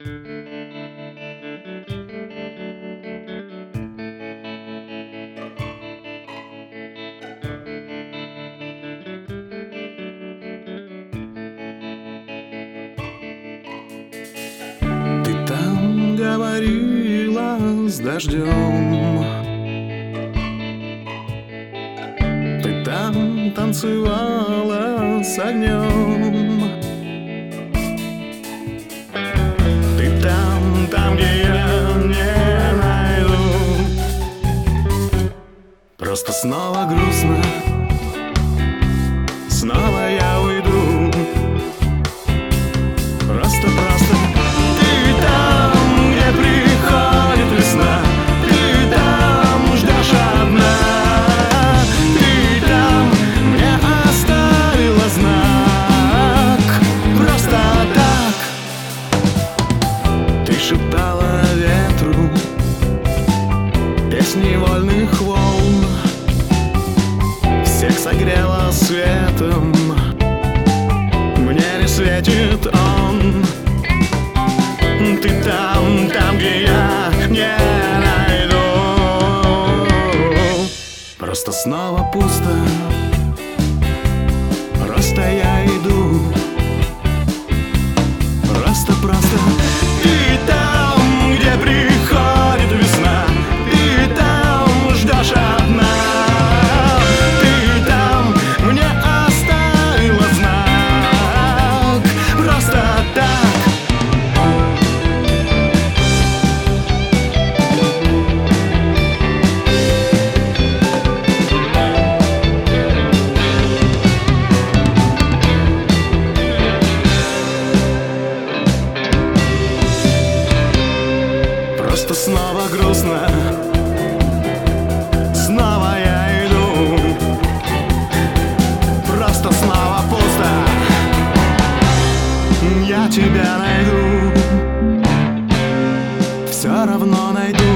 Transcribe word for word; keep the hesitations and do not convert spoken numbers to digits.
Ты там говорила с дождем, ты там танцевала с огнем, ты там, там, где я не найду. Просто снова грустно, снова я уйду. Просто-просто ты там, где приходит весна, ты там ждешь одна, ты там мне оставила знак. Просто так ты шептала ветру песни вольных волн, всех согрела светом, мне не светит он. Ты там, там, где я не найду. Просто снова пусто, просто я иду. Просто-просто ты там, где приходит весна, ты там ждешь одна, ты там мне оставила знак. Просто так. Просто снова грустно, снова я иду. Просто снова пусто, я тебя найду, все равно найду.